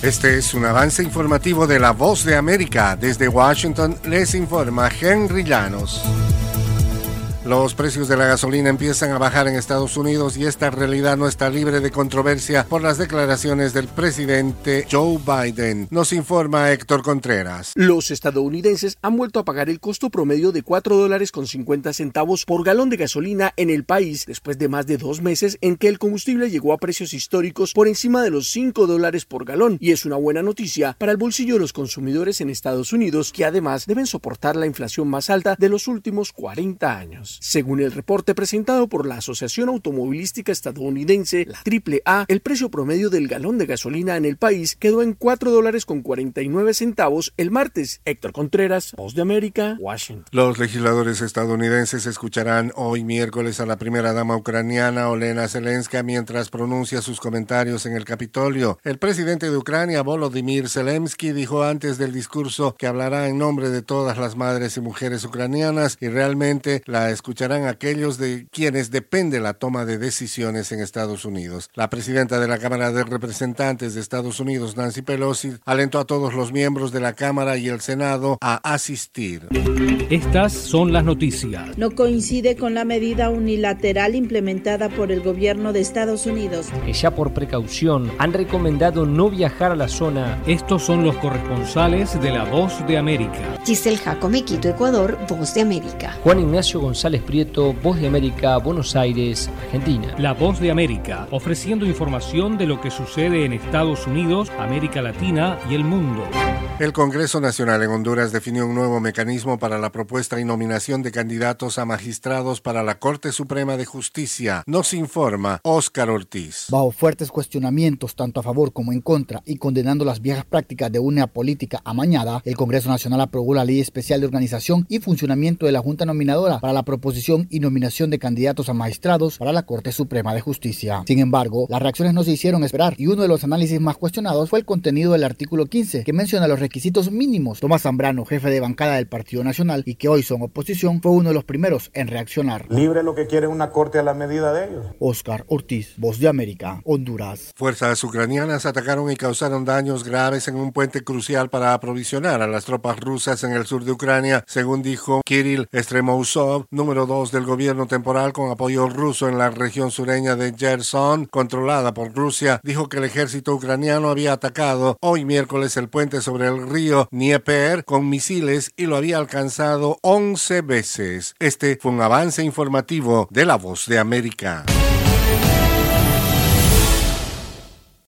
Este es un avance informativo de La Voz de América. Desde Washington les informa Henry Llanos. Los precios de la gasolina empiezan a bajar en Estados Unidos y esta realidad no está libre de controversia por las declaraciones del presidente Joe Biden. Nos informa Héctor Contreras. Los estadounidenses han vuelto a pagar el costo promedio de $4.50 por galón de gasolina en el país después de más de 2 meses en que el combustible llegó a precios históricos por encima de los $5 por galón, y es una buena noticia para el bolsillo de los consumidores en Estados Unidos, que además deben soportar la inflación más alta de los últimos 40 años. Según el reporte presentado por la Asociación Automovilística Estadounidense, la AAA, el precio promedio del galón de gasolina en el país quedó en $4.49 el martes. Héctor Contreras, Voz de América, Washington. Los legisladores estadounidenses escucharán hoy miércoles a la primera dama ucraniana, Olena Zelenska, mientras pronuncia sus comentarios en el Capitolio. El presidente de Ucrania, Volodymyr Zelensky, dijo antes del discurso que hablará en nombre de todas las madres y mujeres ucranianas y realmente la escucharán aquellos de quienes depende la toma de decisiones en Estados Unidos. La presidenta de la Cámara de Representantes de Estados Unidos, Nancy Pelosi, alentó a todos los miembros de la Cámara y el Senado a asistir. Estas son las noticias. No coincide con la medida unilateral implementada por el gobierno de Estados Unidos. Que ya por precaución han recomendado no viajar a la zona. Estos son los corresponsales de La Voz de América. Giselle Jacome, Quito, Ecuador, Voz de América. Juan Ignacio González Prieto, Voz de América, Buenos Aires, Argentina. La Voz de América, ofreciendo información de lo que sucede en Estados Unidos, América Latina y el mundo. El Congreso Nacional en Honduras definió un nuevo mecanismo para la propuesta y nominación de candidatos a magistrados para la Corte Suprema de Justicia. Nos informa Óscar Ortiz. Bajo fuertes cuestionamientos tanto a favor como en contra y condenando las viejas prácticas de una política amañada, el Congreso Nacional aprobó la Ley Especial de Organización y Funcionamiento de la Junta Nominadora para la proposición y nominación de candidatos a magistrados para la Corte Suprema de Justicia. Sin embargo, las reacciones no se hicieron esperar y uno de los análisis más cuestionados fue el contenido del artículo 15, que menciona los requisitos mínimos. Tomás Zambrano, jefe de bancada del Partido Nacional y que hoy son oposición, fue uno de los primeros en reaccionar. Libre lo que quiere una corte a la medida de ellos. Óscar Ortiz, Voz de América, Honduras. Fuerzas ucranianas atacaron y causaron daños graves en un puente crucial para aprovisionar a las tropas rusas en el sur de Ucrania, según dijo Kirill Stremousov, número 2 del gobierno temporal con apoyo ruso en la región sureña de Gerson, controlada por Rusia. Dijo que el ejército ucraniano había atacado hoy miércoles el puente sobre el río Dnieper con misiles y lo había alcanzado 11 veces. Este fue un avance informativo de La Voz de América.